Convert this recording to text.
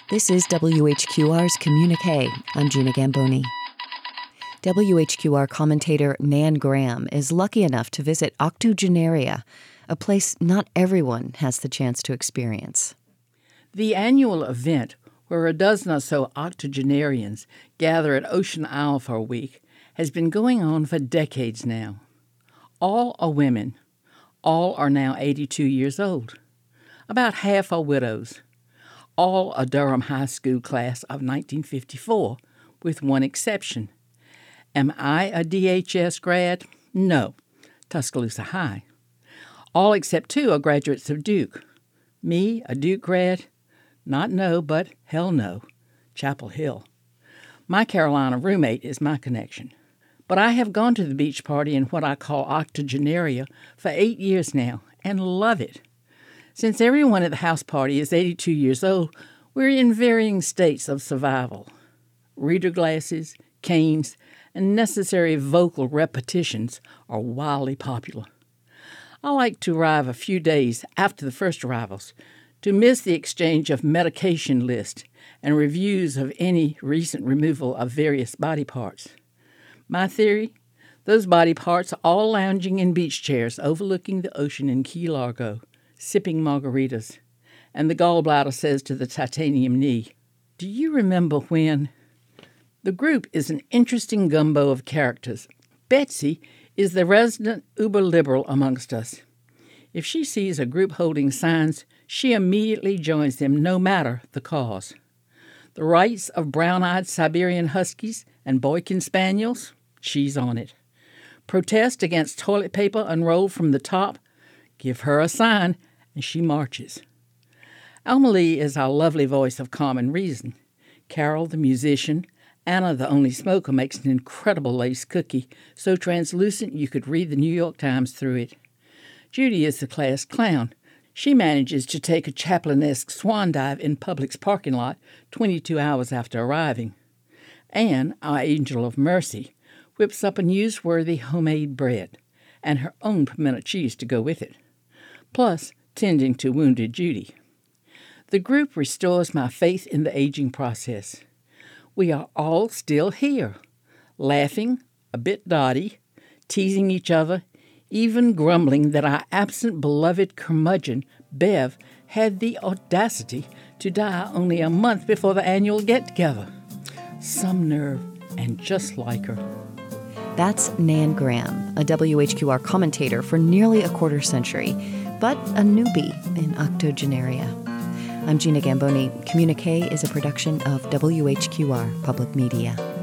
This is WHQR's Communique. I'm Gina Gamboni. WHQR commentator Nan Graham is lucky enough to visit Octogenaria, a place not everyone has the chance to experience. The annual event, where a dozen or so octogenarians gather at Ocean Isle for a week, has been going on for decades now. All are women. All are now 82 years old. About half are widows. All a Durham High School class of 1954, with one exception. Am I a DHS grad? No, Tuscaloosa High. All except two are graduates of Duke. Me, a Duke grad? Not no, but hell no, Chapel Hill. My Carolina roommate is my connection. But I have gone to the beach party in what I call Octogenaria for 8 years now, and love it. Since everyone at the house party is 82 years old, we're in varying states of survival. Reader glasses, canes, and necessary vocal repetitions are wildly popular. I like to arrive a few days after the first arrivals to miss the exchange of medication lists and reviews of any recent removal of various body parts. My theory? Those body parts are all lounging in beach chairs overlooking the ocean in Key Largo, sipping margaritas, and the gallbladder says to the titanium knee, "Do you remember when?" The group is an interesting gumbo of characters. Betsy is the resident uber-liberal amongst us. If she sees a group holding signs, she immediately joins them no matter the cause. The rights of brown-eyed Siberian Huskies and Boykin Spaniels, she's on it. Protest against toilet paper unrolled from the top, give her a sign, and she marches. Alma Lee is our lovely voice of common reason. Carol, the musician, Anna, the only smoker, makes an incredible lace cookie, so translucent you could read the New York Times through it. Judy is the class clown. She manages to take a Chaplin-esque swan dive in Publix parking lot 22 hours after arriving. Anne, our angel of mercy, whips up a newsworthy homemade bread, and her own pimento cheese to go with it, plus tending to wounded Judy. The group restores my faith in the aging process. We are all still here, laughing, a bit dotty, teasing each other, even grumbling that our absent beloved curmudgeon, Bev, had the audacity to die only a month before the annual get-together. Some nerve, and just like her. That's Nan Graham, a WHQR commentator for nearly a quarter century, but a newbie in Octogenaria. I'm Gina Gamboni. Communique is a production of WHQR Public Media.